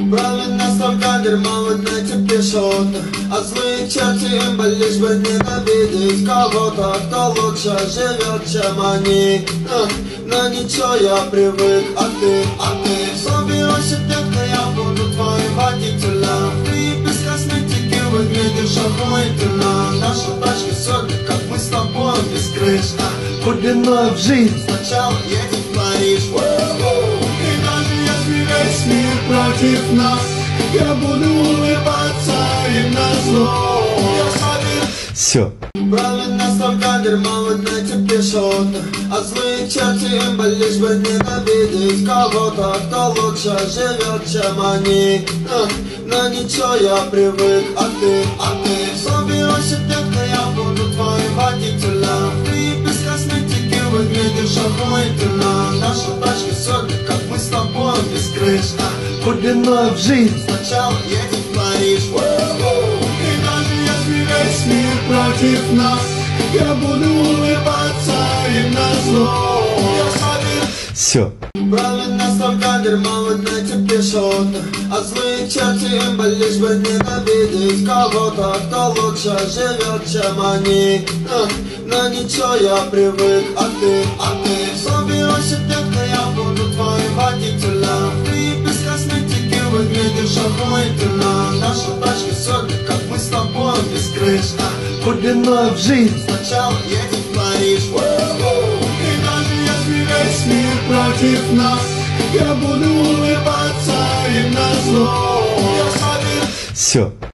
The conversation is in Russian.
Правильно, столько дерьма в интернете пишут, а злые черти им бы лишь бы ненавидеть кого-то, кто лучше живет, чем они. Но ничего, я привык, а ты собирайся, детка, я буду твоим водителем. Ты без косметики выглядишь охуительно. Наша тачка сегодня, как мы с тобой, без крыш. Пуляной в жизнь, сначала едем в Париж. И даже если весь мир против нас, я буду улыбаться им назло. Все. Правильно, столько дерьма в интернете пишут, а злые черти им бы лишь бы ненавидеть кого-то, кто лучше живет, чем они. Но ничего, я привык, а ты собирайся, детка, я буду твоим водителем. Ты без косметики выглядишь охуительно. Наша тачка сегодня, как мы с тобой, без крыш. Пуляной в жизнь, Сначала едем в Париж. И даже если весь мир против нас, я буду улыбаться им назло. все. Правильно, столько дерьма в интернете пишут, а злые черти им бы лишь бы ненавидеть кого-то, кто лучше живет, чем они. Но ничего, я привык, а ты собирайся, детка, я буду твоим водителем. Ты без косметики выглядишь охуительно. Наша тачка сегодня, как мы с тобой, без крыш. Пуляной в жизнь, Сначала едем в Париж. И даже если весь мир против нас, я буду улыбаться им назло. все.